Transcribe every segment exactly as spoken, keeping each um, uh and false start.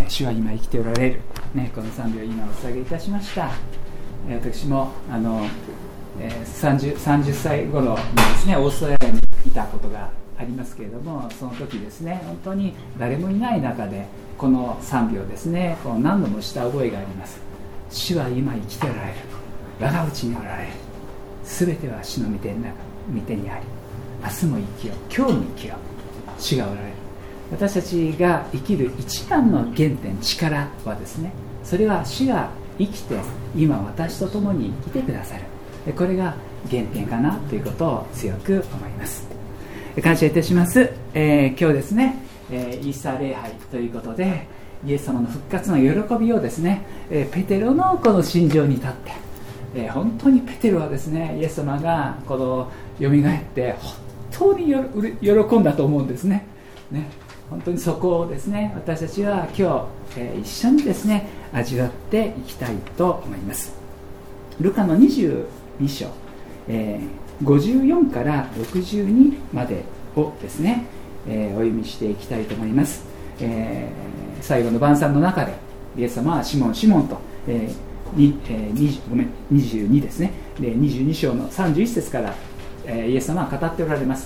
主は今生きておられる、ね、この賛美を今お捧げいたしました。私もあの、えー、30, 30歳頃にですね、オーストラリアにいたことがありますけれども、その時ですね、本当に誰もいない中でこの賛美をですね、こう何度もした覚えがあります。主は今生きておられる、我が内におられる、すべては主の御手にあり、明日も生きよう、今日も生きよう、主がおられる。私たちが生きる一番の原点、力はですね、それは主が生きて今私と共にいてくださる、これが原点かなということを強く思います。感謝いたします。えー、今日ですね、えー、イースター礼拝ということで、イエス様の復活の喜びをですね、えー、ペテロのこの心情に立って、えー、本当にペテロはですね、イエス様がこのよみがえって本当によ喜んだと思うんですね。ね、本当にそこをですね、私たちは今日、えー、一緒にですね味わっていきたいと思います。ルカのにじゅうに章、えー、ごじゅうよんからろくじゅうにまでをですね、えー、お読みしていきたいと思います。えー、最後の晩餐の中でイエス様はシモンシモンと、えーにえー、20ごめんにじゅうにですね、でにじゅうに章のさんじゅういち節から、えー、イエス様は語っておられます。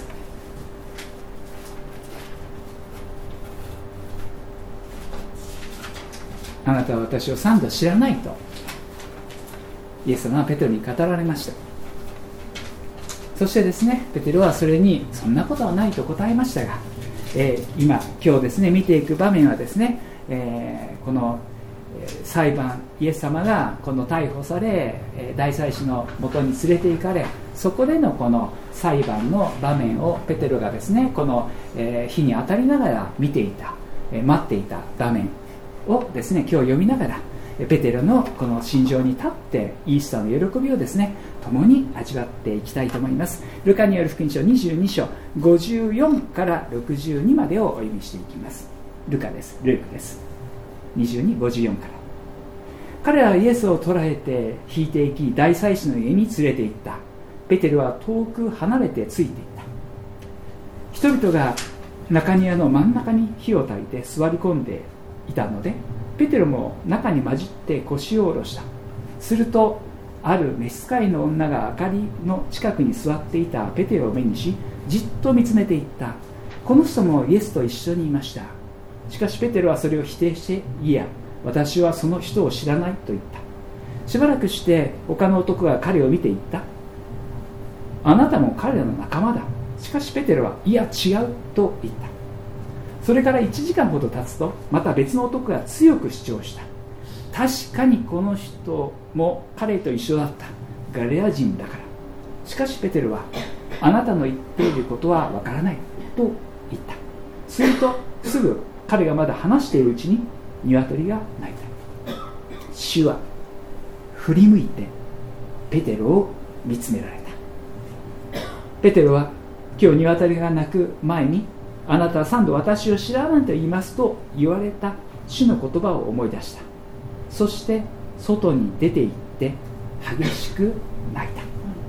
あなたは私を三度知らないとイエス様はペテロに語られました。そしてですね、ペテロはそれにそんなことはないと答えましたが、えー、今今日ですね見ていく場面はですね、えー、この裁判、イエス様がこの逮捕され大祭司のもとに連れて行かれ、そこでのこの裁判の場面をペテロがですね、この火に当たりながら見ていた、待っていた場面をですね、今日読みながらペテロのこの心情に立ってイースターの喜びをですね共に味わっていきたいと思います。ルカによる福音書にじゅうに章ごじゅうよんからろくじゅうにまでをお読みしていきます。ルカです、ルークです。にじゅうに、ごじゅうよんから。彼らはイエスを捕らえて引いていき、大祭司の家に連れて行った。ペテロは遠く離れてついていった。人々が中庭の真ん中に火を焚いて座り込んでいたので、ペテロも中に混じって腰を下ろした。するとある召使いの女が明かりの近くに座っていたペテロを目にし、じっと見つめていった。この人もイエスと一緒にいました。しかしペテロはそれを否定して、いや、私はその人を知らないと言った。しばらくして他の男が彼を見て言った。あなたも彼らの仲間だ。しかしペテロは、いや違うと言った。それからいちじかんほど経つと、また別の男が強く主張した。確かにこの人も彼と一緒だった。ガリレア人だから。しかしペテロは、あなたの言っていることはわからないと言った。するとすぐ彼がまだ話しているうちに鶏が鳴いた。主は振り向いてペテロを見つめられた。ペテロは、今日鶏が鳴く前にあなたは三度私を知らないと言いますと言われた主の言葉を思い出した。そして外に出て行って激しく泣いた。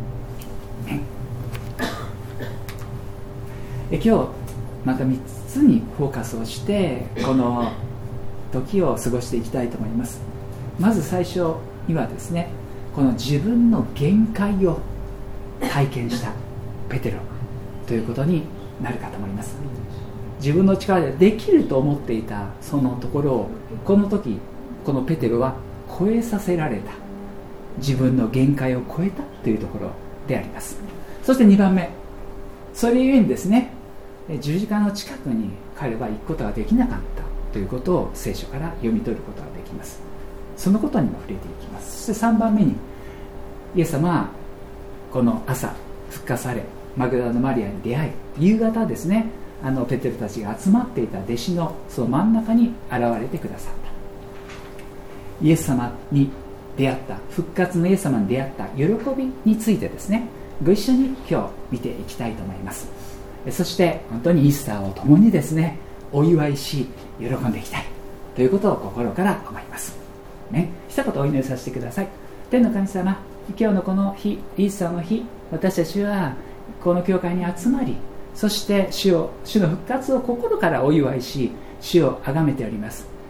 え今日またみっつにフォーカスをしてこの時を過ごしていきたいと思います。まず最初にはですね、この自分の限界を体験したペテロということになるかと思います。自分の力でできると思っていたそのところを、この時このペテロは超えさせられた。自分の限界を超えたというところであります。そしてにばんめ、それゆえにですね、十字架の近くに彼は行くことができなかったということを聖書から読み取ることができます。そのことにも触れていきます。そしてさんばんめに、イエス様はこの朝復活され、マグダラのマリアに出会い、夕方ですね、あのペテロたちが集まっていた弟子のその真ん中に現れてくださった。イエス様に出会った、復活のイエス様に出会った喜びについてですね、ご一緒に今日見ていきたいと思います。そして本当にイースターを共にですねお祝いし喜んでいきたいということを心から思いますね。一言お祈りさせてください。天の神様、今日のこの日、イースターの日、私たちはこの教会に集まり、そして主を主の復活を心からお祝いし、主を崇めております。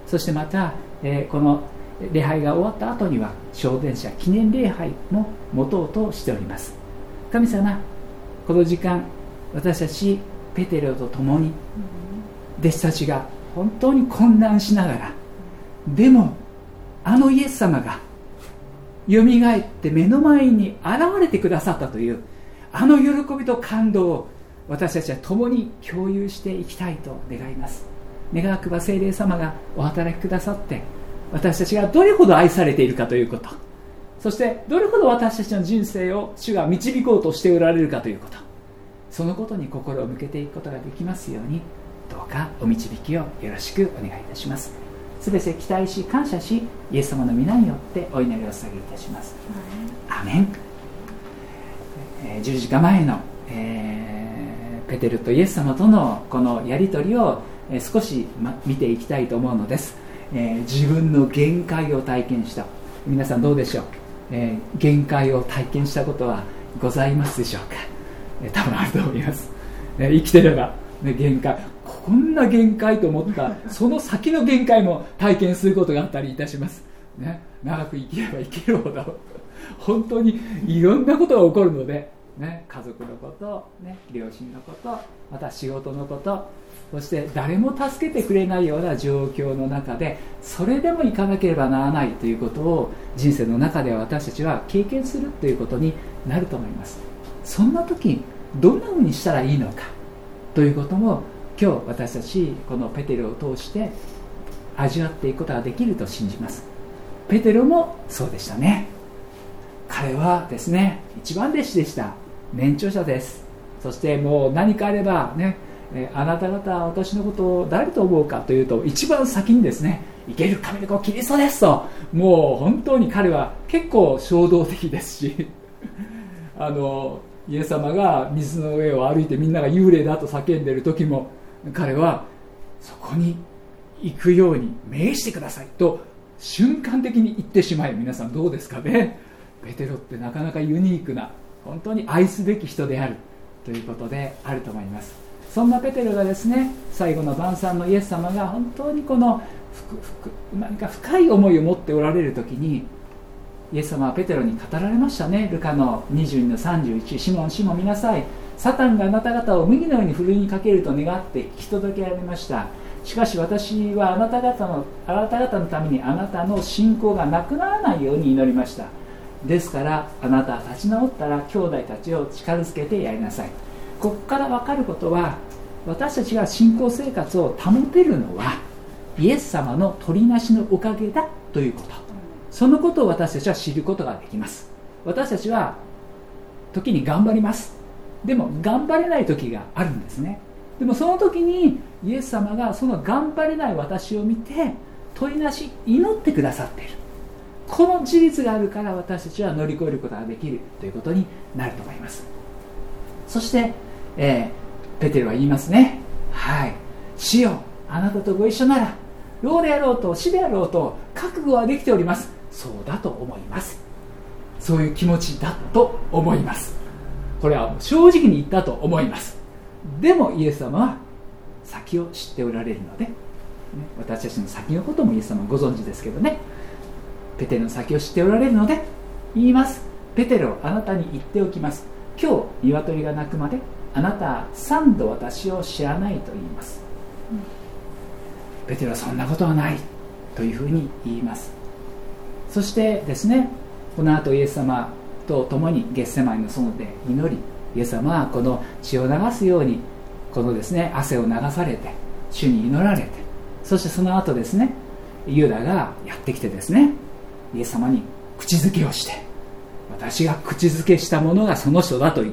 そしてまた、えー、この礼拝が終わった後には昇天者記念礼拝も持とうとしております。神様、この時間私たちペテロと共に弟子たちが本当に混乱しながら、でもあのイエス様がよみがえって目の前に現れてくださったというあの喜びと感動を私たちは共に共有していきたいと願います。願わくば聖霊様がお働きくださって、私たちがどれほど愛されているかということ、そしてどれほど私たちの人生を主が導こうとしておられるかということ、そのことに心を向けていくことができますように、どうかお導きをよろしくお願いいたします。すべて期待し感謝し、イエス様の皆によってお祈りを捧げいたします。アーメン。えー、十字架前の、えー、ペテルとイエス様とのこのやり取りを、えー、少し、ま、見ていきたいと思うのです。えー、自分の限界を体験した。皆さんどうでしょう。えー、限界を体験したことはございますでしょうか。えー、多分あると思います。えー、生きてれば、ね、限界、こんな限界と思ったその先の限界も体験することがあったりいたします、ね、長く生きれば生きるほど本当にいろんなことが起こるので、ね、家族のこと、ね、両親のこと、また仕事のこと、そして誰も助けてくれないような状況の中でそれでも行かなければならないということを人生の中では私たちは経験するということになると思います。そんな時どんなふうにしたらいいのかということも今日私たちこのペテロを通して味わっていくことができると信じます。ペテロもそうでしたね。彼はですね、一番弟子でした。年長者です。そしてもう何かあればね、えあなた方は私のことを誰と思うかというと、一番先にですね、生ける神の子キリストですと、もう本当に彼は結構衝動的ですしあのイエス様が水の上を歩いてみんなが幽霊だと叫んでいる時も、彼はそこに行くように命じてくださいと瞬間的に言ってしまい、皆さんどうですかね。ペテロってなかなかユニークな、本当に愛すべき人であるということであると思います。そんなペテロがですね、最後の晩餐のイエス様が本当にこの何か深い思いを持っておられる時に、イエス様はペテロに語られましたね。ルカのにじゅうにのさんじゅういち、シモンシモン見なさい、サタンがあなた方を麦のようにふるいにかけると願って聞き届けられました。しかし私はあなた方のあなた方のためにあなたの信仰がなくならないように祈りました。ですからあなたは立ち直ったら兄弟たちを近づけてやりなさい。ここから分かることは、私たちが信仰生活を保てるのはイエス様の取りなしのおかげだということ、そのことを私たちは知ることができます。私たちは時に頑張ります。でも頑張れない時があるんですね。でもその時にイエス様がその頑張れない私を見て取りなし祈ってくださっている、この事実があるから私たちは乗り越えることができるということになると思います。そして、えー、ペテロは言いますね。はい、主よあなたとご一緒なら老であろうと死であろうと覚悟はできております。そうだと思います。そういう気持ちだと思います。これは正直に言ったと思います。でもイエス様は先を知っておられるので、ね、私たちの先のこともイエス様はご存知ですけどね、ペテロの先を知っておられるので言います。ペテロ、あなたに言っておきます。今日鶏が鳴くまであなたは三度私を知らないと言います、うん、ペテロはそんなことはないというふうに言います。そしてですね、この後イエス様と共にゲッセマイの園で祈り、イエス様はこの血を流すようにこのですね汗を流されて主に祈られて、そしてその後ですねユダがやってきてですね、イエス様に口づけをして、私が口づけしたものがその人だと言って、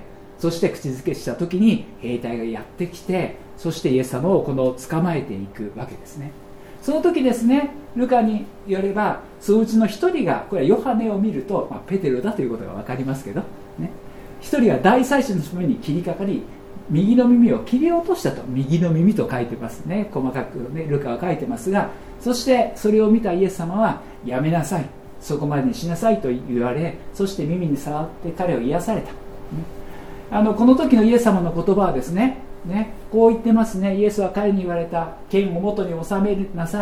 そして口づけした時に兵隊がやってきて、そしてイエス様をこの捕まえていくわけですね。その時ですね、ルカによればそのうちの一人が、これはヨハネを見ると、まあ、ペテロだということが分かりますけどね、一人が大祭司のために切りかかり右の耳を切り落としたと、右の耳と書いてますね、細かくねルカは書いてますが、そしてそれを見たイエス様はやめなさい、そこまでにしなさいと言われ、そして耳に触って彼を癒された、ね、あのこの時のイエス様の言葉はですね、ねこう言ってますね。イエスは彼に言われた。剣を元に収めなさい、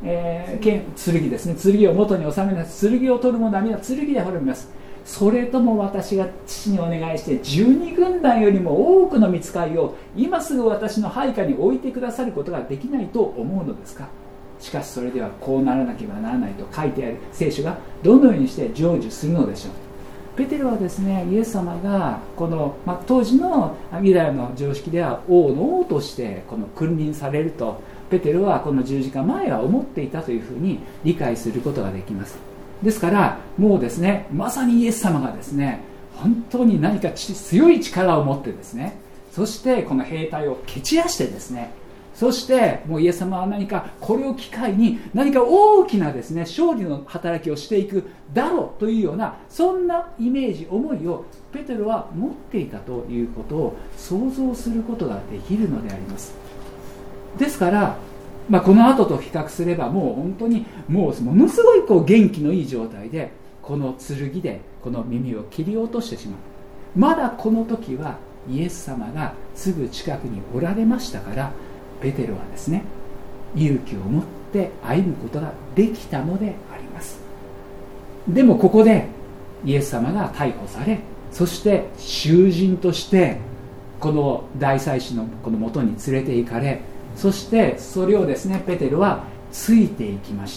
えー、剣剣ですね、剣を元に収めます。剣を取る者は皆剣で滅びます。それとも私が父にお願いしてじゅうに軍団よりも多くの御使いを今すぐ私の配下に置いてくださることができないと思うのですか。しかしそれではこうならなければならないと書いてある聖書がどのようにして成就するのでしょう。ペテロはですね、イエス様がこの、まあ、当時のユダヤの常識では王の王としてこの君臨されるとペテロはこの十字架前は思っていたというふうに理解することができます。ですからもうですね、まさにイエス様がですね、本当に何か強い力を持ってですね、そしてこの兵隊を蹴散らしてですね、そしてもうイエス様は何かこれを機会に何か大きなですね勝利の働きをしていくだろうというような、そんなイメージ思いをペテロは持っていたということを想像することができるのであります。ですから、まあ、この後と比較すればもう本当にもうものすごいこう元気のいい状態でこの剣でこの耳を切り落としてしまう。まだこの時はイエス様がすぐ近くにおられましたから、ペテロはですね勇気を持って歩むことができたのであります。でもここでイエス様が逮捕され、そして囚人としてこの大祭司のこの元に連れて行かれ、そしてそれをですねペテロはついていきました。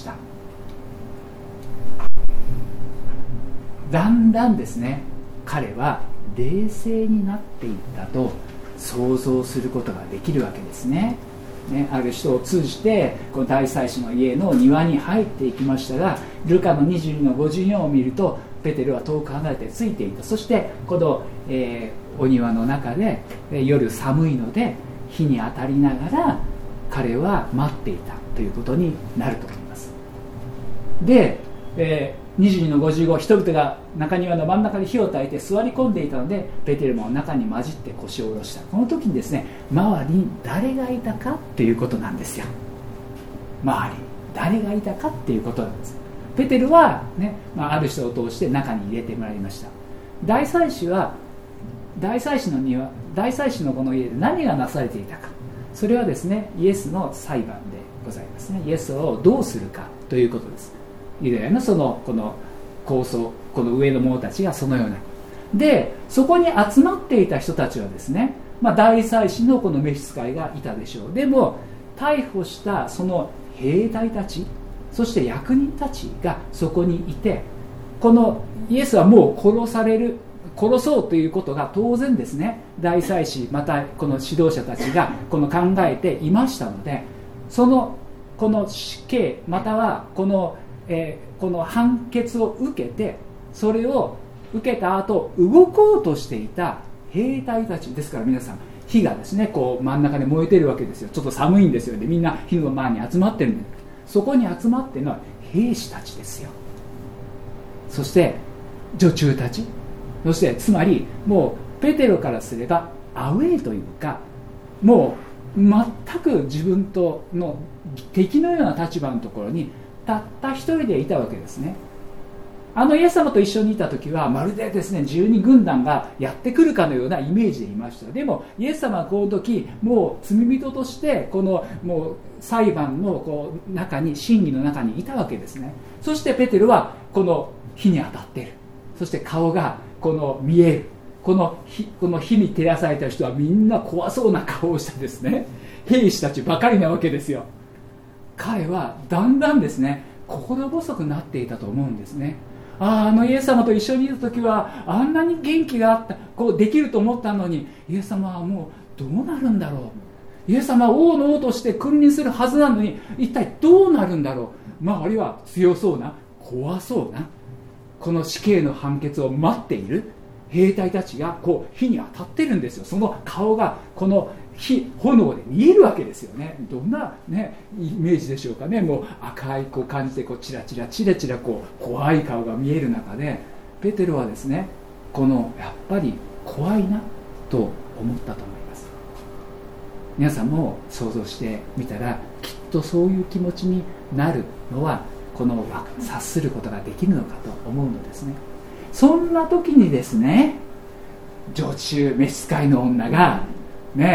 だんだんですね彼は冷静になっていったと想像することができるわけですね。ね、ある人を通じてこの大祭司の家の庭に入っていきましたが、ルカのにじゅうにのごじゅうよんを見るとペテロは遠く離れてついていた。そしてこの、えー、お庭の中で、えー、夜寒いので火に当たりながら彼は待っていたということになると思います。で、えー、にじゅうにのごじゅうご、人々が中庭の真ん中で火を焚いて座り込んでいたのでペテロも中に混じって腰を下ろした。この時にですね、周りに誰がいたかっていうことなんですよ。周りに誰がいたかっていうことなんです。ペテロは、ねまあ、ある人を通して中に入れてもらいました。大祭司は大祭司の庭大祭司のこの家で何がなされていたか、それはですねイエスの裁判でございますね。イエスをどうするかということです。ユダヤのそのこの高層、この上の者たちがそのようなで、そこに集まっていた人たちはですね、まあ、大祭司のこの召使いがいたでしょう。でも逮捕したその兵隊たち、そして役人たちがそこにいて、このイエスはもう殺される殺そうということが当然ですね、大祭司またこの指導者たちがこの考えていましたので、そのこの死刑またはこの、えー、この判決を受けて、それを受けた後動こうとしていた兵隊たちですから、皆さん火がですねこう真ん中で燃えてるわけですよ。ちょっと寒いんですよね。みんな火の前に集まってるんです。そこに集まっているのは兵士たちですよ。そして女中たち、そしてつまりもうペテロからすればアウェイというか、もう全く自分との敵のような立場のところにたった一人でいたわけですね。あのイエス様と一緒にいた時はまるでですねじゅうに軍団がやってくるかのようなイメージでいました。でもイエス様はこの時もう罪人としてこのもう裁判のこう中に、審議の中にいたわけですね。そしてペテロはこの火に当たっている。そして顔がこの見える。この 火, この火に照らされた人はみんな怖そうな顔をしたですね兵士たちばかりなわけですよ。彼はだんだんですね心細くなっていたと思うんですね。ああ、あのイエス様と一緒にいる時はあんなに元気があったこうできると思ったのに、イエス様はもうどうなるんだろう。イエス様は王の王として君臨するはずなのに一体どうなるんだろう。周りは強そうな怖そうなこの死刑の判決を待っている兵隊たちがこう火に当たってるんですよ。その顔がこの火炎で見えるわけですよね。どんな、ね、イメージでしょうかね。もう赤いこう感じでこうチラチラチラチラこう怖い顔が見える中で、ペテロはですねこのやっぱり怖いなと思ったと思います。皆さんも想像してみたらきっとそういう気持ちになるのはこの察することができるのかと思うのですね。そんな時にですね女中召使いの女がね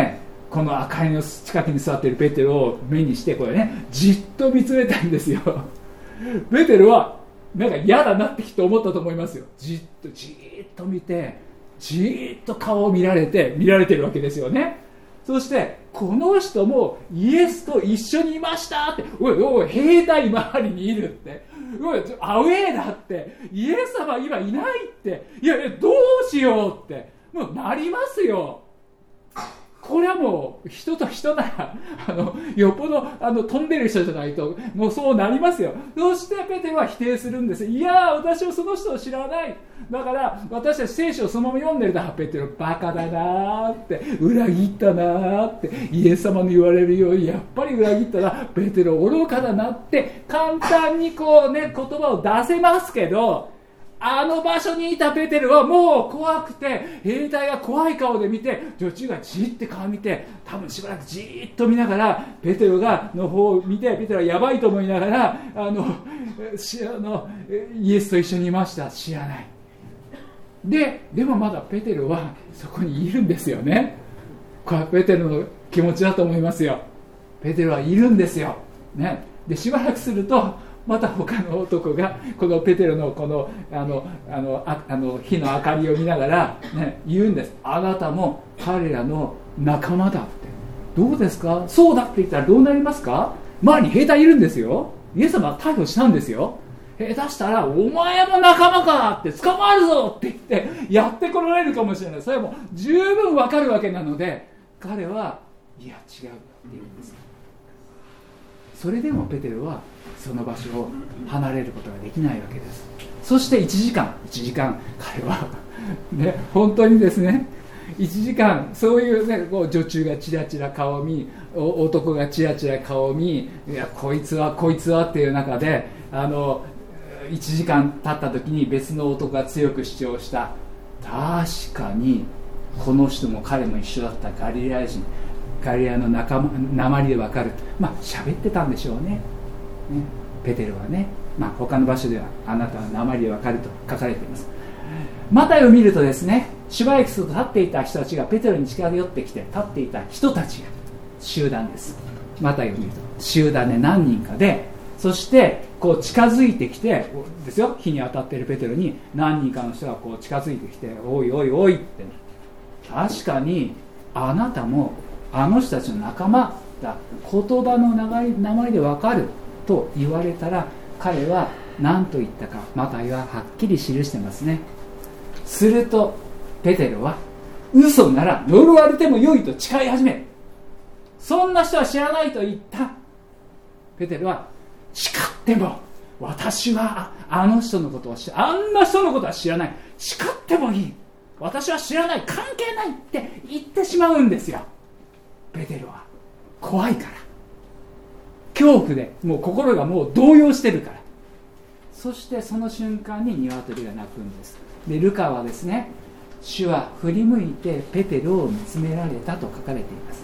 この明かりの近くに座っているペテロを目にしてこれねじっと見つめたんですよ。ペテロはなんか嫌だなってきっと思ったと思いますよ。じっとじーっと見てじーっと顔を見られて見られてるわけですよね。そしてこの人もイエスと一緒にいましたって、おいおい兵隊周りにいるって、おいアウェーだって、イエス様今いないって、いやいやどうしようってもうなりますよ。これはもう人と人ならあのよっぽどあの飛んでる人じゃないともうそうなりますよ。そしてペテロは否定するんです。いや私はその人を知らない、だから私たち聖書をそのまま読んでると、ペテロバカだなって、裏切ったなって、イエス様の言われるようにやっぱり裏切ったな、ペテロ愚かだなって簡単にこうね言葉を出せますけど、あの場所にいたペテロはもう怖くて、兵隊が怖い顔で見て、女中がじって顔見て、多分しばらくじーっと見ながらペテロがの方を見て、ペテロはやばいと思いながらあのしあのイエスと一緒にいました、知らない。ででもまだペテロはそこにいるんですよね。これはペテロの気持ちだと思いますよ。ペテロはいるんですよ、ね、でしばらくするとまた他の男がこのペテロのこのあのあのああの火の明かりを見ながら、ね、言うんです。あなたも彼らの仲間だって。どうですか、そうだって言ったらどうなりますか。周りに兵隊いるんですよ。イエス様は逮捕したんですよ。下手したらお前も仲間かって捕まるぞって言ってやってこられるかもしれない。それはもう十分わかるわけなので、彼はいや違うって言うんです。それでもペテロはその場所を離れることができないわけです。そしていちじかんいちじかん彼は、ね、本当にですねいちじかんそういう、ね、こう女中がチラチラ顔を見、男がチラチラ顔を見、いやこいつはこいつはっていう中で、あのいちじかん経った時に別の男が強く主張した。確かにこの人も彼も一緒だったガリラヤ人、ガリラヤの仲間訛りで分かる。まあ喋ってたんでしょうね。ねペテロはね、まあ、他の場所ではあなたは訛りで分かると書かれています。マタイを見るとですね、しばらくすると立っていた人たちがペテロに近寄ってきて、立っていた人たちが集団です。マタイを見ると集団で何人かで、そしてこう近づいてきてですよ、火に当たっているペテロに何人かの人がこう近づいてきて、おいおいおいって、確かにあなたもあの人たちの仲間だ、言葉の名前で分かると言われたら、彼は何と言ったかマタイははっきり記してますね。するとペテロは嘘なら呪われてもよいと誓い始める。そんな人は知らないと言ったペテロは、誓っても私はあの人のことを知らあんな人のことは知らない、誓ってもいい、私は知らない、関係ないって言ってしまうんですよ。ペテロは怖いから、恐怖でもう心がもう動揺してるから。そしてその瞬間に鶏が鳴くんです。でルカはですね、主は振り向いてペテロを見つめられたと書かれています。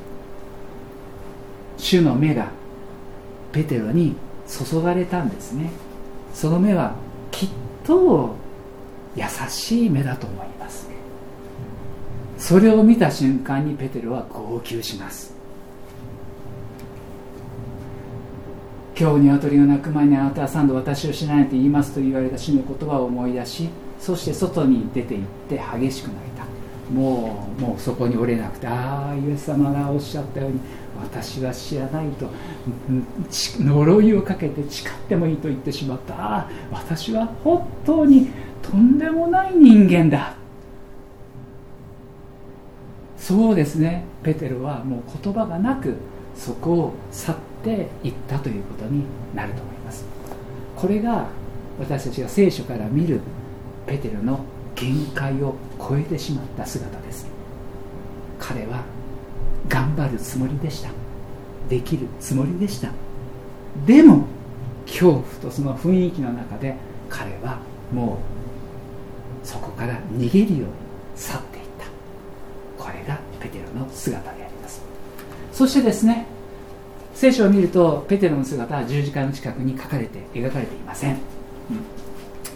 主の目がペテロに注がれたんですね。その目はきっと優しい目だと思います。それを見た瞬間にペテロは号泣します。今日鶏が鳴く前にあなたは三度私を知らないと言いますと言われた主の言葉を思い出し、そして外に出て行って激しく泣いた。もうもうそこに折れなくて、ああイエス様がおっしゃったように私は知らないと呪いをかけて誓ってもいいと言ってしまった。ああ私は本当にとんでもない人間だ。そうですね、ペテロはもう言葉がなくそこを去っていったということになると思います。これが私たちが聖書から見るペテロの限界を超えてしまった姿です。彼は頑張るつもりでした。できるつもりでした。でも恐怖とその雰囲気の中で彼はもうそこから逃げるように去っていった。これがペテロの姿であります。そしてですね、聖書を見るとペテロの姿は十字架の近くに書かれて描かれていません、うん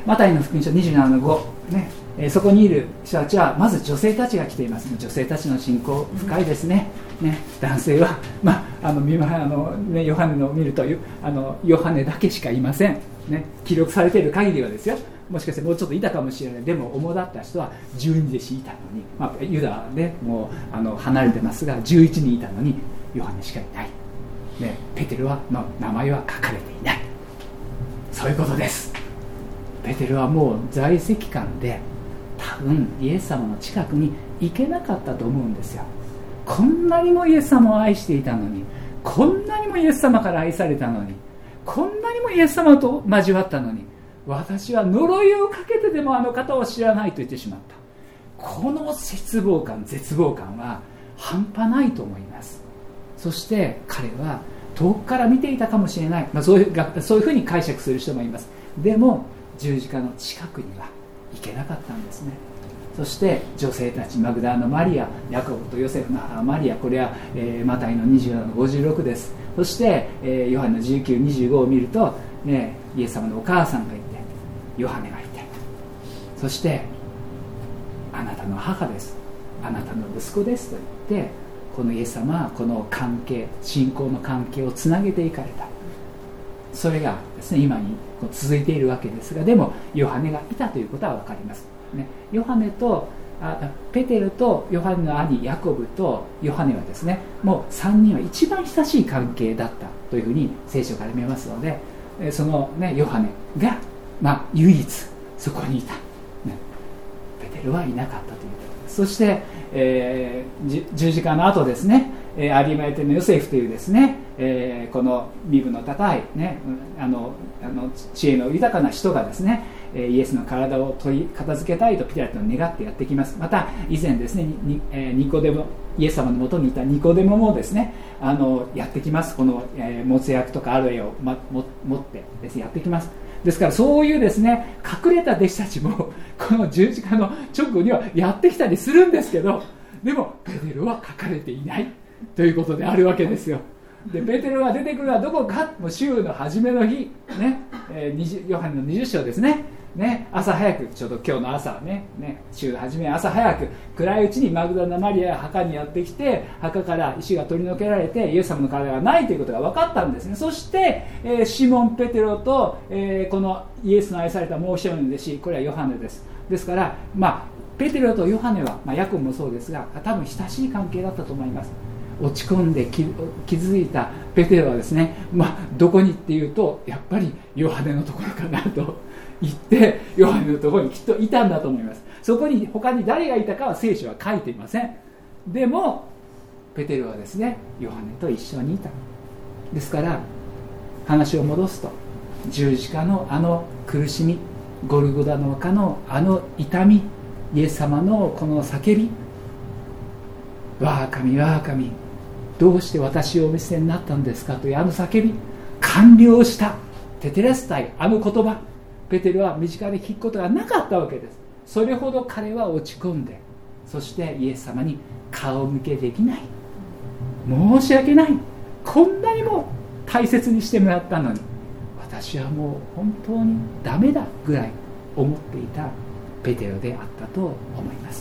マタイの福音書にじゅうななのご、ねえー、そこにいる人たちはまず女性たちが来ています。女性たちの信仰深いですね。ね、男性は、まああのあのね、ヨハネのを見るとあのヨハネだけしかいません、ね、記録されている限りはですよ。もしかしてもうちょっといたかもしれない。でも主だった人はじゅうに弟子いたのに、まあ、ユダはねもうあの離れてますがじゅういちにんいたのにヨハネしかいない、ね、ペテロはの名前は書かれていない。そういうことです。ペテロはもう在籍官で多分イエス様の近くに行けなかったと思うんですよ。こんなにもイエス様を愛していたのに、こんなにもイエス様から愛されたのに、こんなにもイエス様と交わったのに、私は呪いをかけてでもあの方を知らないと言ってしまった。この絶望感絶望感は半端ないと思います。そして彼は遠くから見ていたかもしれない、まあ、そういう、そういうふうに解釈する人もいます。でも十字架の近くには行けなかったんですね。そして女性たち、マグダラのマリア、ヤコブとヨセフの母マリア、これは、えー、マタイのにじゅうななのごじゅうろくです。そして、えー、ヨハネのじゅうきゅう、にじゅうごを見ると、ね、イエス様のお母さんがいてヨハネがいて、そしてあなたの母です、あなたの息子ですと言って、このイエス様はこの関係、信仰の関係をつなげていかれた。それがですね今に続いているわけですが、でもヨハネがいたということは分かります、ね、ヨハネとあペテロとヨハネの兄ヤコブとヨハネはですね、もうさんにんは一番親しい関係だったというふうに聖書から見えますので、その、ね、ヨハネが、まあ、唯一そこにいた、ね、ペテロはいなかったということです。そして、えー、十字架の後ですね、えー、アリマヤテのヨセフというですね、えー、この身分の高い、ね、あのあの知恵の豊かな人がですね、イエスの体を取り片付けたいとピラトに願ってやってきます。また以前ですね、にえー、ニコデモイエス様のもとにいたニコデモもですね、あのやってきます。この、えー、もつ薬とかアロエを、ま、も持ってです、ね、やってきます。ですからそういうですね隠れた弟子たちもこの十字架の直後にはやってきたりするんですけど、でもペテロは書かれていないということであるわけですよ。でペテロが出てくるのはどこか、もう週の初めの日、ねえー、ヨハネのにじゅう章ですね、ね、朝早く、ちょうど今日の朝ね、ね週の初め朝早く暗いうちにマグダラのマリアが墓にやってきて、墓から石が取り除けられてイエス様の体がないということが分かったんですね。そして、えー、シモン・ペテロと、えー、このイエスの愛されたもう一人の弟子、これはヨハネです。ですから、まあ、ペテロとヨハネは、まあ、ヤコブもそうですが、多分親しい関係だったと思います。落ち込んで気づいたペテロはですね、まあ、どこにっていうとやっぱりヨハネのところかなと言ってヨハネのところにきっといたんだと思います。そこに他に誰がいたかは聖書は書いていません。でもペテロはですねヨハネと一緒にいた。ですから話を戻すと、十字架のあの苦しみ、ゴルゴダの丘のあの痛み、イエス様のこの叫び、我が神我が神どうして私をお見せになったんですかというあの叫び、完了したテテレスタイ、あの言葉、ペテロは身近で聞くことがなかったわけです。それほど彼は落ち込んで、そしてイエス様に顔向けできない、申し訳ない、こんなにも大切にしてもらったのに私はもう本当にダメだぐらい思っていたペテロであったと思います。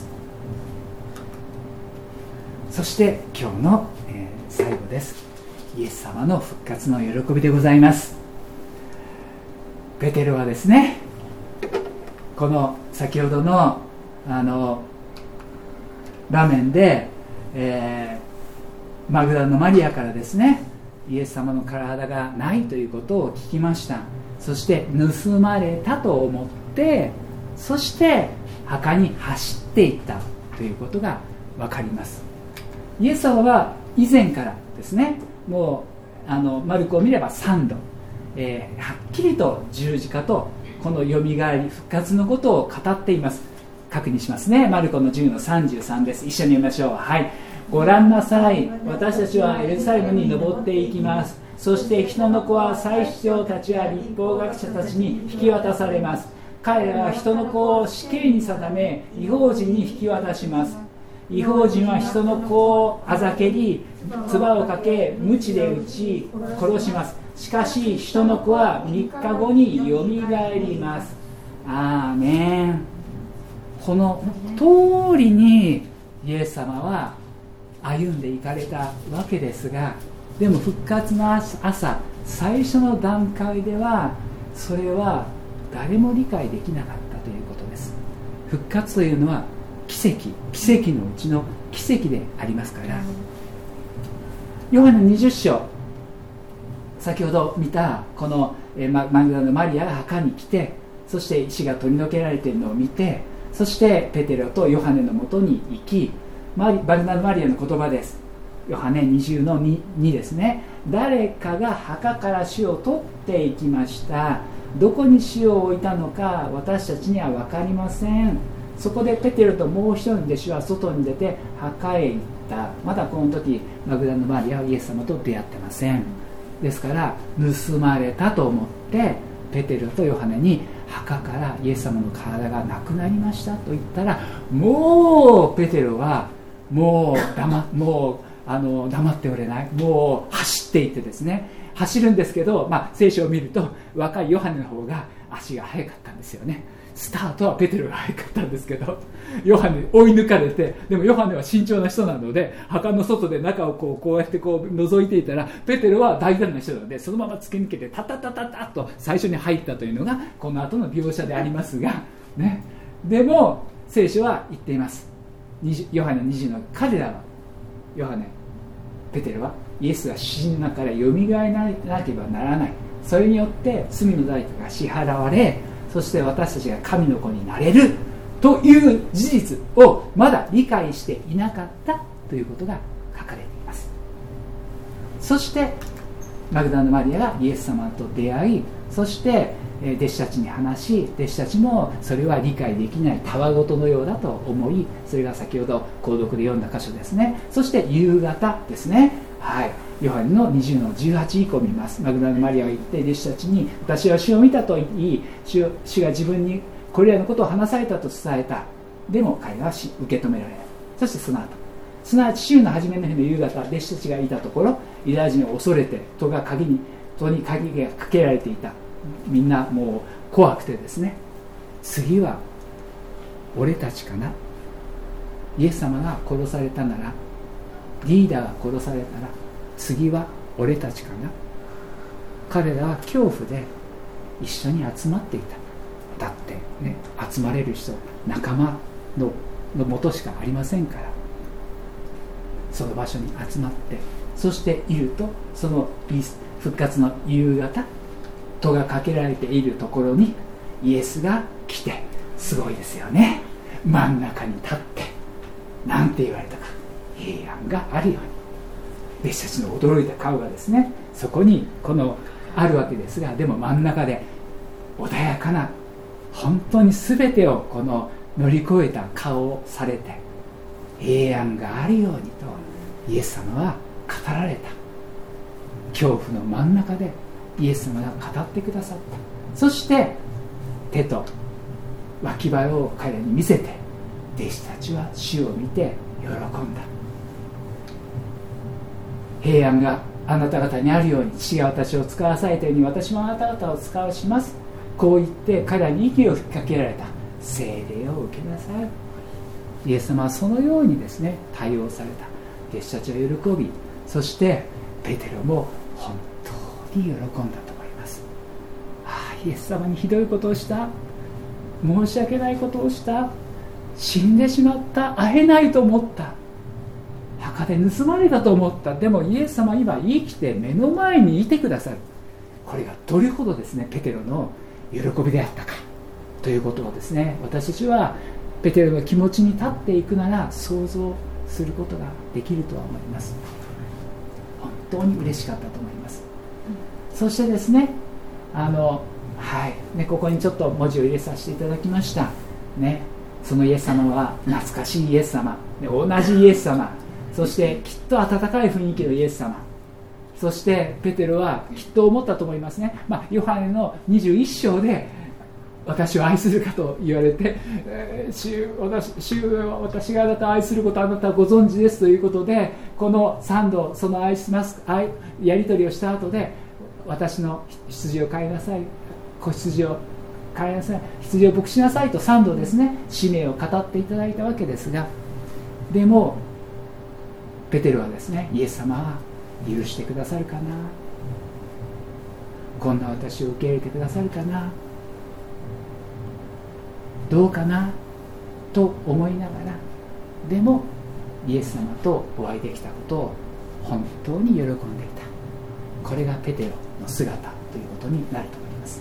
そして今日の、えー、最後です。イエス様の復活の喜びでございます。ペテロはですね、この先ほどのあの場面で、えー、マグダラのマリアからですね、イエス様の体がないということを聞きました。そして盗まれたと思って、そして墓に走っていったということが分かります。イエス様は以前からですね、もうあのマルコを見ればさんど、えー、はっきりと十字架とこのよみがえり復活のことを語っています。確認しますね。マルコのじゅうのさんじゅうさんです。一緒に読みましょう。はい。ご覧なさい、私たちはエルサレムに登っていきます。そして人の子は祭司長たちや律法学者たちに引き渡されます。彼らは人の子を死刑に定め、異邦人に引き渡します。異邦人は人の子をあざけり、唾をかけ、鞭で打ち殺します。しかし人の子はみっかごによみがえります。 アーメン。この通りにイエス様は歩んでいかれたわけですが、でも復活の朝、最初の段階ではそれは誰も理解できなかったということです。復活というのは奇跡、奇跡のうちの奇跡でありますから。ヨハネにじゅっ章、先ほど見たこのマグダラのマリアが墓に来て、そして石が取り除けられているのを見て、そしてペテロとヨハネのもとに行き、マグダラのマリアの言葉です。ヨハネにじゅうの に, にですね。誰かが墓から死を取っていきました。どこに死を置いたのか私たちには分かりません。そこでペテロともう一人の弟子は外に出て墓へ行った。まだこの時マグダラのマリアはイエス様と出会ってません。ですから盗まれたと思ってペテロとヨハネに墓からイエス様の体がなくなりましたと言ったら、もうペテロはもう黙もうあの黙っておれない。もう走っていってですね、走るんですけど、まあ、聖書を見ると若いヨハネの方が足が速かったんですよね。スタートはペテロが速かったんですけど、ヨハネ追い抜かれて、でもヨハネは慎重な人なので墓の外で中をこうこうやってこう覗いていたら、ペテロは大胆な人なのでそのまま突き抜けてタタタタタと最初に入ったというのがこの後の描写でありますが、ね、でも聖書は言っています。ヨハネにじゅうの彼らはヨハネペテロはイエスが死んだからよみがえらなければならない。それによって罪の代価が支払われ、そして私たちが神の子になれるという事実をまだ理解していなかったということが書かれています。そしてマグダラのマリアがイエス様と出会い、そして弟子たちに話し、弟子たちもそれは理解できないたわごとのようだと思い、それが先ほど購読で読んだ箇所ですね。そして夕方ですね、はい、ヨハネのにじゅうのじゅうはち以降見ます。マグダラのマリアが言って弟子たちに、私は主を見たと言い、 主, 主が自分にこれらのことを話されたと伝えた。でも彼らは受け止められない。そしてその後、すなわち週の初めの日の夕方、弟子たちがいたところ、ユダヤ人を恐れて戸が鍵に戸に鍵がかけられていた。みんなもう怖くてですね、次は俺たちかな、イエス様が殺されたなら、リーダーが殺されたら次は俺たちかな。彼らは恐怖で一緒に集まっていた。だってね、集まれる人仲間 の, の元しかありませんから、その場所に集まって、そしていると、その復活の夕方、戸がかけられているところにイエスが来て、すごいですよね、真ん中に立ってなんて言われたか、平安があるように。弟子たちの驚いた顔がですね、そこにこのあるわけですが、でも真ん中で穏やかな、本当に全てをこの乗り越えた顔をされて、平安があるようにとイエス様は語られた。恐怖の真ん中でイエス様が語ってくださった。そして手と脇腹を彼らに見せて、弟子たちは主を見て喜んだ。平安があなた方にあるように、父が私を使わされたように私もあなた方を使わします。こう言って彼らに息を吹きかけられた。聖霊を受けなさい。イエス様はそのようにですね対応された。弟子たちは喜び、そしてペテロも本当に喜んだと思います。ああ、イエス様にひどいことをした、申し訳ないことをした、死んでしまった、会えないと思った、墓で盗まれたと思った。でもイエス様は今生きて目の前にいてくださる。これがどれほどですねペテロの喜びであったかということをですね、私たちはペテロの気持ちに立っていくなら想像することができるとは思います。本当に嬉しかったと思います。そしてですね、あのはいね、ここにちょっと文字を入れさせていただきましたね。そのイエス様は懐かしいイエス様、同じイエス様、そしてきっと温かい雰囲気のイエス様、そしてペテロはきっと思ったと思いますね、まあ、ヨハネのにじゅういっ章で私を愛するかと言われて、えー、主, 私, 主私があなたを愛することをあなたはご存知ですということで、このさんどその愛します愛やり取りをした後で、私の羊を飼いなさい、子羊を帰りなさい、羊を牧しなさいとさんどですね使命を語っていただいたわけですが、でもペテロはですね、イエス様は許してくださるかな、こんな私を受け入れてくださるかな、どうかなと思いながら、でもイエス様とお会いできたことを本当に喜んでいた。これがペテロの姿ということになると思います。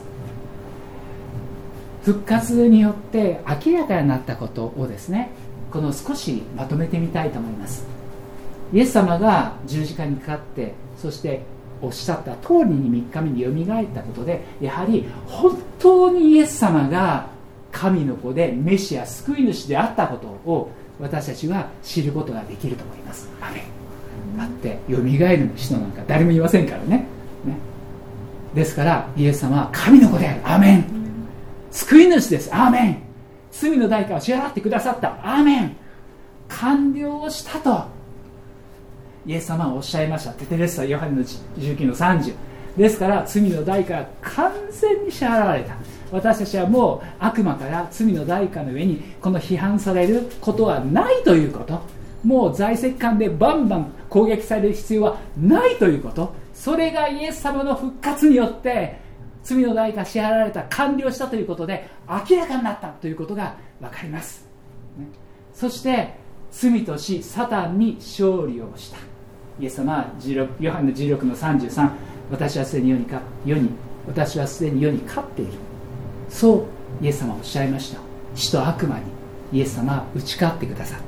復活によって明らかになったことをですね、この少しまとめてみたいと思います。イエス様が十字架にかかって、そしておっしゃった通りにみっかめによみがえったことで、やはり本当にイエス様が神の子でメシア救い主であったことを私たちは知ることができると思います。アメン。だってよみがえる人なんか誰もいませんから ね, ねですからイエス様は神の子である。アメン。救い主です。アーメン。罪の代価を支払ってくださった。アーメン。完了したとイエス様はおっしゃいました。テテレッサヨハネのじゅうきゅうのさんじゅうですから、罪の代価が完全に支払われた。私たちはもう悪魔から罪の代価の上にこの批判されることはないということ、もう在籍間でバンバン攻撃される必要はないということ、それがイエス様の復活によって罪の代価支払われた、完了したということで明らかになったということが分かります、ね、そして罪と死、サタンに勝利をした。イエス様はヨハネのじゅうろくのさんじゅうさん、私はすでに世にか世に私はすでに世に勝っている、そうイエス様はおっしゃいました。死と悪魔にイエス様は打ち勝ってくださった。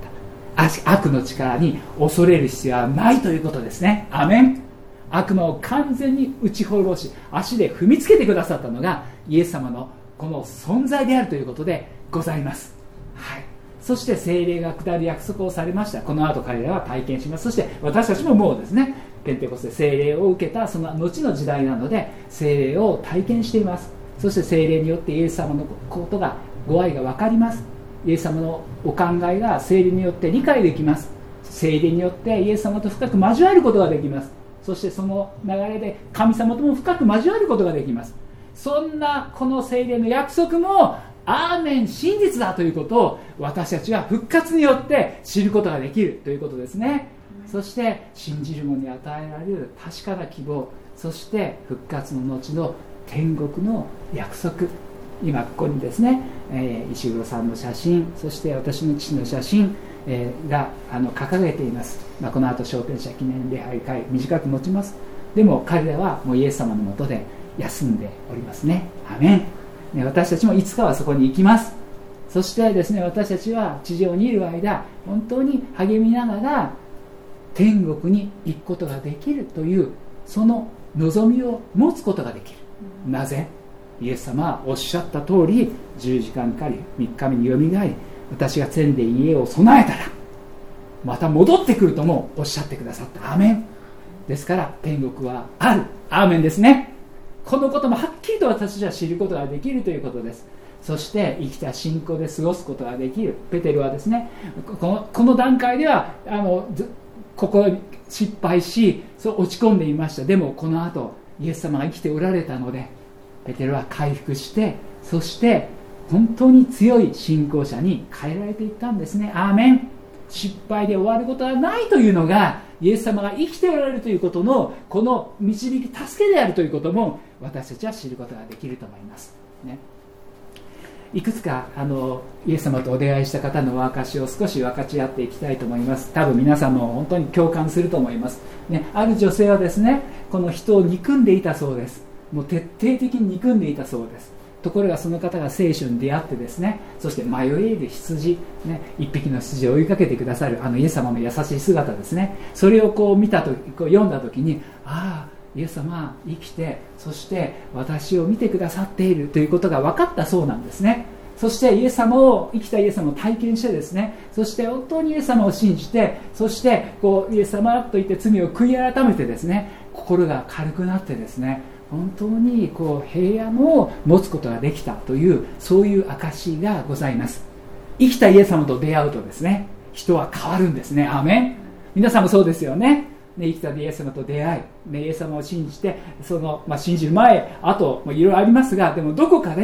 悪の力に恐れる必要はないということですね。アメン。悪魔を完全に打ち滅ぼし、足で踏みつけてくださったのがイエス様のこの存在であるということでございます、はい、そして聖霊が下る約束をされました。この後彼らは体験します。そして私たちももうですね、ペンテコステ聖霊を受けたその後の時代なので聖霊を体験しています。そして聖霊によってイエス様のことが、ご愛が分かります。イエス様のお考えが聖霊によって理解できます。聖霊によってイエス様と深く交わることができます。そしてその流れで神様とも深く交わることができます。そんなこの聖霊の約束もアーメン、真実だということを私たちは復活によって知ることができるということですね。そして信じる者に与えられる確かな希望、そして復活の後の天国の約束、今ここにですね、えー、石黒さんの写真、そして私の父の写真、えー、があの掲げています、まあ、この後昇天者記念礼拝会短く持ちます。でも彼らはもうイエス様のもとで休んでおりますね。アメン。ね、私たちもいつかはそこに行きます。そしてですね、私たちは地上にいる間本当に励みながら天国に行くことができるというその望みを持つことができる。なぜ？イエス様はおっしゃった通り、じゅうじかんかりみっかめによみがえり、私が天で家を備えたらまた戻ってくるともおっしゃってくださった。アーメン。ですから天国はある。アーメンですね。このこともはっきりと私たちは知ることができるということです。そして生きた信仰で過ごすことができる。ペテロはですね、この、この段階ではあの心に失敗し、そう落ち込んでいました。でもこの後イエス様が生きておられたので、ペテロは回復して、そして本当に強い信仰者に変えられていったんですね。アーメン。失敗で終わることはないというのがイエス様が生きておられるということのこの導き助けであるということも私たちは知ることができると思います、ね、いくつかあのイエス様とお出会いした方のお証を少し分かち合っていきたいと思います。多分皆さんも本当に共感すると思います、ね、ある女性はですね、この人を憎んでいたそうです。もう徹底的に憎んでいたそうです。ところがその方が聖書に出会ってですね、そして迷える羊、ね、一匹の羊を追いかけてくださるあのイエス様の優しい姿ですね、それをこう見たとこう読んだ時に、ああイエス様は生きて、そして私を見てくださっているということが分かったそうなんですね。そしてイエス様を、生きたイエス様を体験してですね、そして本当にイエス様を信じて、そしてこうイエス様と言って罪を悔い改めてですね、心が軽くなってですね、本当にこう平安を持つことができたという、そういう証がございます。生きたイエス様と出会うとですね、人は変わるんですね。アーメン。皆さんもそうですよね。ね、生きたイエス様と出会い、ね、イエス様を信じて、その、まあ、信じる前、あといろいろありますが、でもどこかで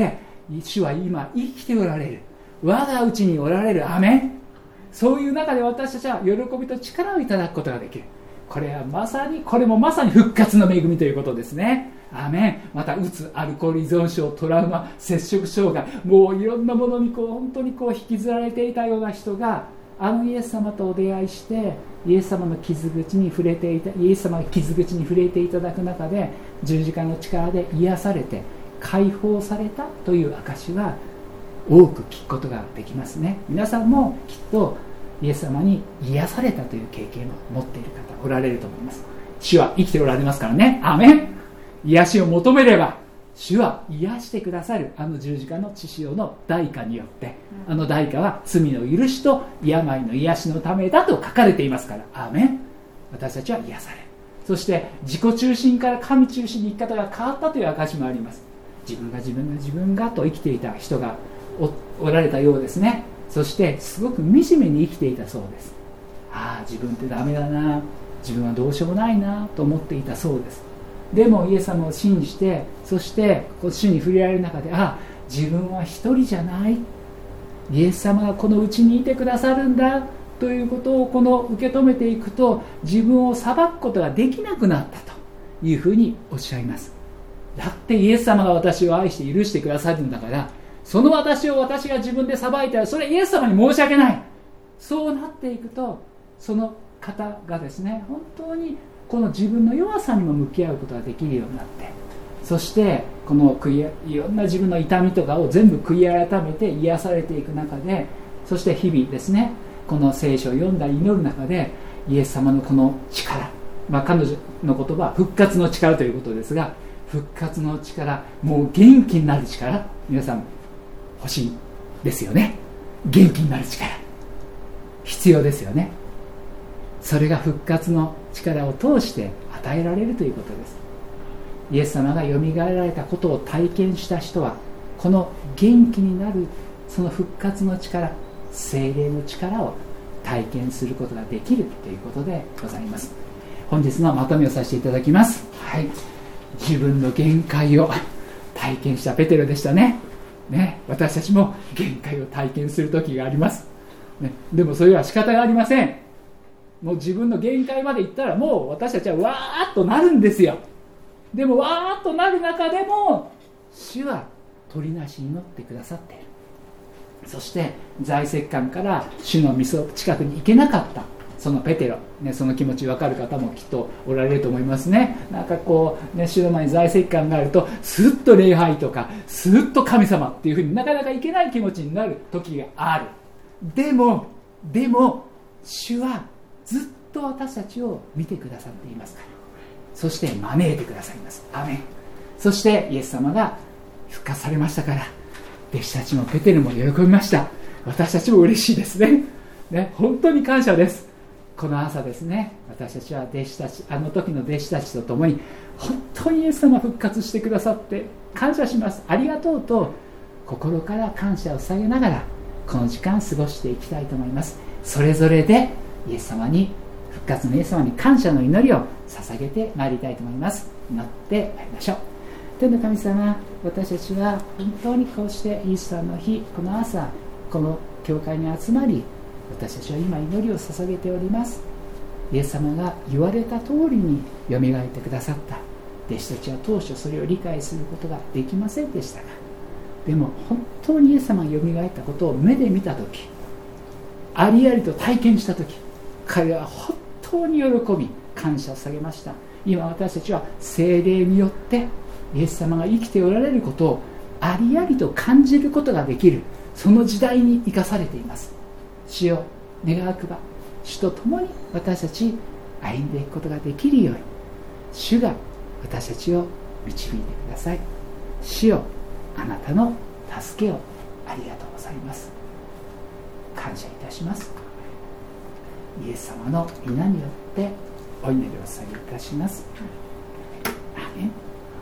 主は今生きておられる、我がうちにおられる。アメン。そういう中で私たちは喜びと力をいただくことができる。これはまさにこれもまさに復活の恵みということですね。アメン。またうつ、アルコール依存症、トラウマ、摂食障害、もういろんなものにこう本当にこう引きずられていたような人があのイエス様とお出会いして、イエス様の傷口に触れていたイエス様が傷口に触れていただく中で十字架の力で癒されて解放されたという証は多く聞くことができますね。皆さんもきっとイエス様に癒されたという経験を持っている方おられると思います。主は生きておられますからね。アーメン。癒しを求めれば主は癒してくださる。あの十字架の血潮の代価によって、あの代価は罪の許しと病の癒しのためだと書かれていますから、アーメン。私たちは癒される。そして自己中心から神中心に生き方が変わったという証もあります。自分が自分が自分がと生きていた人が お, おられたようですね。そしてすごく惨めに生きていたそうです。ああ自分ってダメだな、自分はどうしようもないなと思っていたそうです。でもイエス様を信じて、そして主に触れられる中で、ああ自分は一人じゃない、イエス様がこのうちにいてくださるんだということをこの受け止めていくと、自分を裁くことができなくなったというふうにおっしゃいます。だってイエス様が私を愛して許してくださるんだから、その私を私が自分で裁いたらそれイエス様に申し訳ない。そうなっていくと、その方がですね、本当にこの自分の弱さにも向き合うことができるようになって、そしてこの悔いいろんな自分の痛みとかを全部悔い改めて癒されていく中で、そして日々ですね、この聖書を読んだり祈る中でイエス様のこの力、まあ、彼女の言葉は復活の力ということですが、復活の力、もう元気になる力、皆さん欲しいですよね。元気になる力必要ですよね。それが復活の力を通して与えられるということです。イエス様がよみがえられたことを体験した人は、この元気になるその復活の力、聖霊の力を体験することができるということでございます。本日のまとめをさせていただきます。はい、自分の限界を体験したペテロでしたね。ね、私たちも限界を体験する時があります、ね、でもそれは仕方がありません。もう自分の限界までいったらもう私たちはわーっとなるんですよ。でもわーっとなる中でも主は取りなしに祈ってくださっている。そして財石館から主の御近くに行けなかったそのペテロ、ね、その気持ち分かる方もきっとおられると思いますね。なんかこう、ね、主の前に財石館があるとスッと礼拝とかスッと神様っていうふうになかなかいけない気持ちになる時がある。でもでも主はずっと私たちを見てくださっていますから、そして招いてくださいます。アメン。そしてイエス様が復活されましたから、弟子たちもペテロも喜びました。私たちも嬉しいですね。ね、本当に感謝です。この朝ですね、私たちは弟子たち、あの時の弟子たちと共に本当にイエス様復活してくださって感謝します、ありがとうと心から感謝を捧げながらこの時間過ごしていきたいと思います。それぞれでイエス様に、復活のイエス様に感謝の祈りを捧げてまいりたいと思います。祈ってまいりましょう。天の神様、私たちは本当にこうしてイースターの日、この朝この教会に集まり、私たちは今祈りを捧げております。イエス様が言われた通りによみがえってくださった。弟子たちは当初それを理解することができませんでしたが、でも本当にイエス様がよみがえったことを目で見たとき、ありありと体験したとき、彼らは本当に喜び感謝を捧げました。今私たちは聖霊によってイエス様が生きておられることをありありと感じることができる、その時代に生かされています。主を願わくば、主と共に私たち歩んでいくことができるように、主が私たちを導いてください。主よ、あなたの助けをありがとうございます。感謝いたします。イエス様の皆によってお祈りを捧げいたします。アーメン。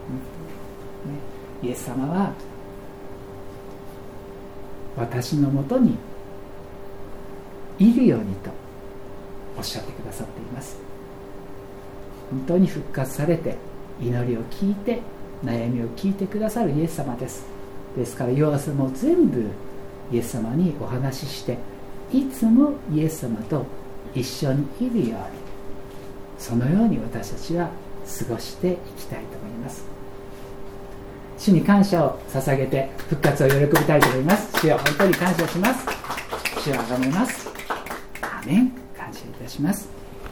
イエス様は私のもとにいるようにとおっしゃってくださっています。本当に復活されて祈りを聞いて悩みを聞いてくださるイエス様です。 ですから弱さも全部イエス様にお話しして、いつもイエス様と一緒にいるように、そのように私たちは過ごしていきたいと思います。主に感謝を捧げて復活を喜びたいと思います。主よ、本当に感謝します。主を崇めます。アーメン。感謝いたします。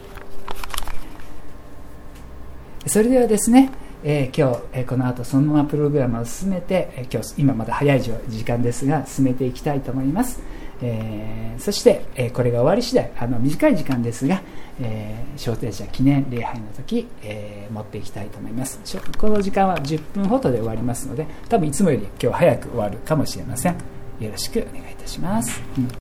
それではですね、えー、今日、えー、この後そのままプログラムを進めて、えー、今日今まだ早い時間ですが進めていきたいと思います。えー、そして、えー、これが終わり次第、あの短い時間ですが、えー、昇天者記念礼拝の時、えー、持っていきたいと思います。この時間はじゅっぷんほどで終わりますので、多分いつもより今日は早く終わるかもしれません。よろしくお願いいたします。うん